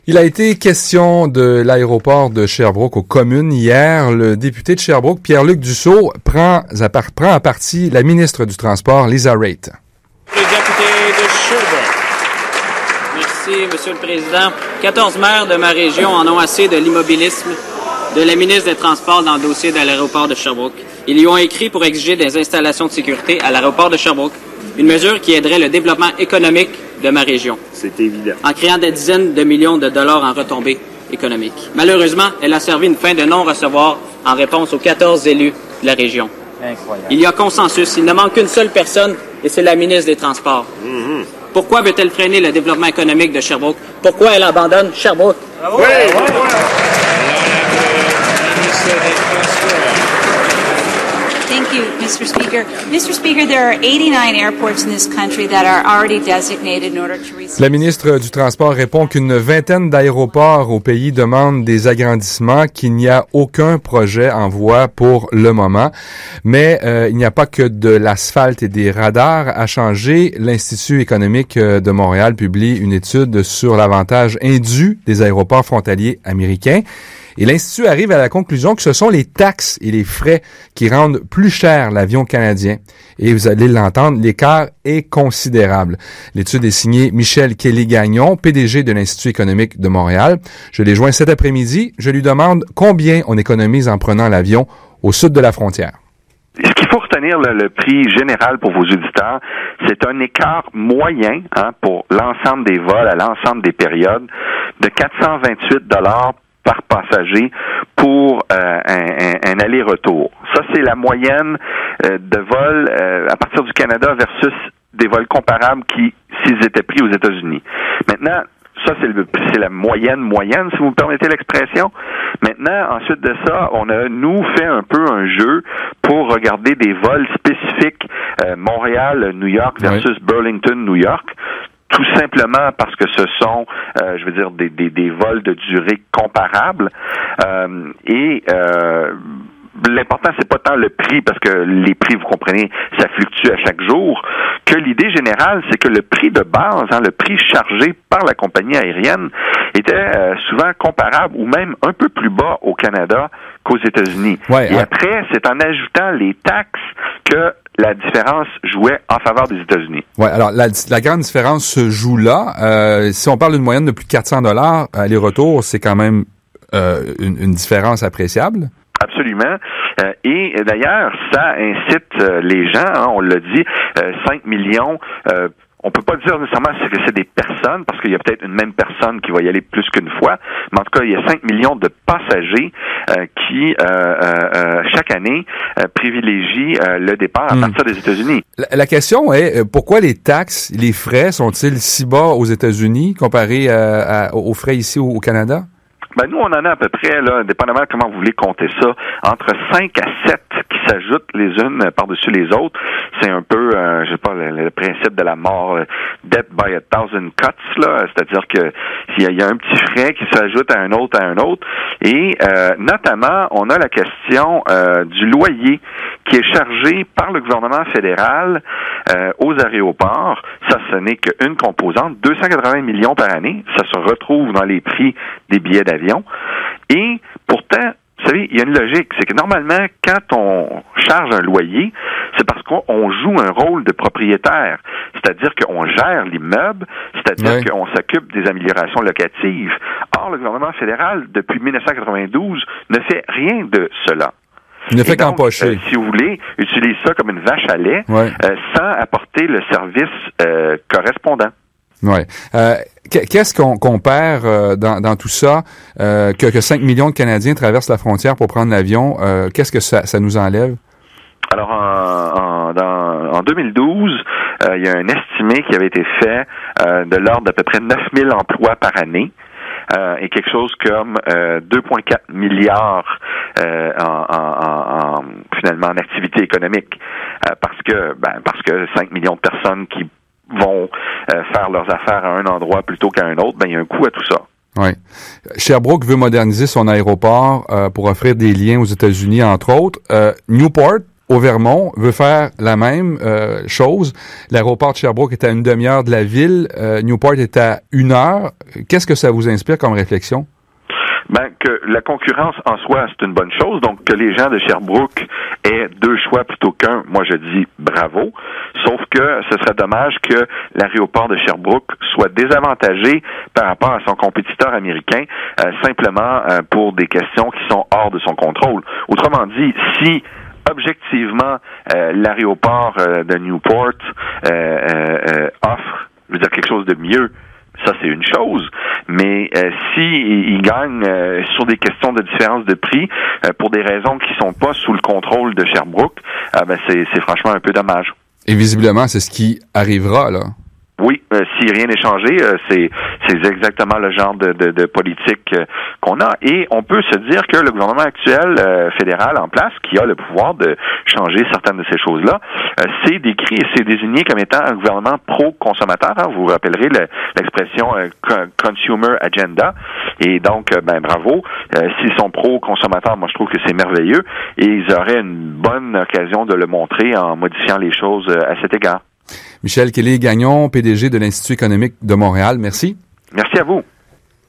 Il a été question de l'aéroport de Sherbrooke aux communes hier. Le député de Sherbrooke, Pierre-Luc Dussault, prend à partie la ministre du Transport, Lisa Raitt. Le député de Sherbrooke. Merci, Monsieur le Président. 14 maires de ma région en ont assez de l'immobilisme de la ministre des Transports dans le dossier de l'aéroport de Sherbrooke. Ils lui ont écrit pour exiger des installations de sécurité à l'aéroport de Sherbrooke, une mesure qui aiderait le développement économique de ma région. C'est évident. En créant des dizaines de millions de dollars en retombées économiques. Malheureusement, elle a servi une fin de non-recevoir en réponse aux 14 élus de la région. Incroyable. Il y a consensus. Il ne manque qu'une seule personne et c'est la ministre des Transports. Pourquoi veut-elle freiner le développement économique de Sherbrooke? Pourquoi elle abandonne Sherbrooke? Oui. Thank you, Mr. Speaker. Mr. Speaker, there are 89 airports in this country that are already designated in order to receive... La ministre du Transport répond qu'une vingtaine d'aéroports au pays demandent des agrandissements, qu'il n'y a aucun projet en voie pour le moment. Mais il n'y a pas que de l'asphalte et des radars à changer. L'Institut économique de Montréal publie une étude sur l'avantage indu des aéroports frontaliers américains. Et l'Institut arrive à la conclusion que ce sont les taxes et les frais qui rendent plus cher l'avion canadien. Et vous allez l'entendre, l'écart est considérable. L'étude est signée Michel Kelly-Gagnon, PDG de l'Institut économique de Montréal. Je l'ai joint cet après-midi. Je lui demande combien on économise en prenant l'avion au sud de la frontière. Ce qu'il faut retenir, le prix général pour vos auditeurs, c'est un écart moyen pour l'ensemble des vols à l'ensemble des périodes de 428 $ par passager pour un aller-retour. Ça, c'est la moyenne de vols à partir du Canada versus des vols comparables qui, s'ils étaient pris aux États-Unis. Maintenant, ça, c'est la moyenne, si vous me permettez l'expression. Maintenant, ensuite de ça, on a, nous, fait un peu un jeu pour regarder des vols spécifiques Montréal-New York versus Burlington-New York. Tout simplement parce que ce sont, des vols de durée comparables. L'important, c'est pas tant le prix, parce que les prix, vous comprenez, ça fluctue à chaque jour, que l'idée générale, c'est que le prix de base, le prix chargé par la compagnie aérienne, était souvent comparable ou même un peu plus bas au Canada qu'aux États-Unis. Et après, c'est en ajoutant les taxes que la différence jouait en faveur des États-Unis. Ouais, alors la grande différence se joue là. Si on parle d'une moyenne de plus de 400 $ aller-retour, c'est quand même une différence appréciable. Absolument. Et d'ailleurs, ça incite les gens, on l'a dit, 5 millions... on peut pas dire nécessairement que c'est des personnes, parce qu'il y a peut-être une même personne qui va y aller plus qu'une fois, mais en tout cas, il y a 5 millions de passagers qui, chaque année, privilégient le départ à partir des États-Unis. La question est, pourquoi les taxes, les frais sont-ils si bas aux États-Unis comparés aux frais ici au Canada? Ben, nous, on en a à peu près, là, dépendamment de comment vous voulez compter ça, entre 5 à 7 qui s'ajoutent les unes par-dessus les autres. C'est un peu, le principe de la mort, death by a thousand cuts, là. C'est-à-dire que il y a un petit frais qui s'ajoute à un autre. Et, notamment, on a la question, du loyer qui est chargé par le gouvernement fédéral, aux aéroports. Ça, ce n'est qu'une composante. 280 millions par année. Ça se retrouve dans les prix des billets d'avion. Et pourtant, vous savez, il y a une logique. C'est que normalement, quand on charge un loyer, c'est parce qu'on joue un rôle de propriétaire. C'est-à-dire qu'on gère l'immeuble, c'est-à-dire qu'on s'occupe des améliorations locatives. Or, le gouvernement fédéral, depuis 1992, ne fait rien de cela. Il ne fait qu'empocher. Si vous voulez, utilise ça comme une vache à lait, sans apporter le service correspondant. Ouais. Qu'est-ce qu'on perd dans tout ça que 5 millions de Canadiens traversent la frontière pour prendre l'avion? Qu'est-ce que ça nous enlève? Alors, en 2012, il y a un estimé qui avait été fait de l'ordre d'à peu près 9 000 emplois par année. Et quelque chose comme 2,4 milliards finalement en activité économique, parce que 5 millions de personnes qui vont faire leurs affaires à un endroit plutôt qu'à un autre, il y a un coût à tout ça. Oui. Sherbrooke veut moderniser son aéroport pour offrir des liens aux États-Unis, entre autres. Newport au Vermont veut faire la même chose. L'aéroport de Sherbrooke est à une demi-heure de la ville. Newport est à 1 heure. Qu'est-ce que ça vous inspire comme réflexion? Que la concurrence en soi, c'est une bonne chose. Donc, que les gens de Sherbrooke aient 2 choix plutôt qu'un, moi je dis bravo. Sauf que ce serait dommage que l'aéroport de Sherbrooke soit désavantagé par rapport à son compétiteur américain, simplement pour des questions qui sont hors de son contrôle. Autrement dit, si objectivement l'aéroport de Newport offre, je veux dire, quelque chose de mieux, ça, c'est une chose, mais si il gagne sur des questions de différence de prix pour des raisons qui sont pas sous le contrôle de Sherbrooke, c'est franchement un peu dommage. Et visiblement, c'est ce qui arrivera, là. Oui, si rien n'est changé, c'est exactement le genre de politique qu'on a. Et on peut se dire que le gouvernement actuel fédéral en place, qui a le pouvoir de changer certaines de ces choses-là, c'est décrit et c'est désigné comme étant un gouvernement pro-consommateur. Hein. Vous vous rappellerez l'expression consumer agenda. Et donc, bravo. S'ils sont pro-consommateurs, moi je trouve que c'est merveilleux. Et ils auraient une bonne occasion de le montrer en modifiant les choses à cet égard. Michel Kelly-Gagnon, PDG de l'Institut économique de Montréal. Merci. Merci à vous.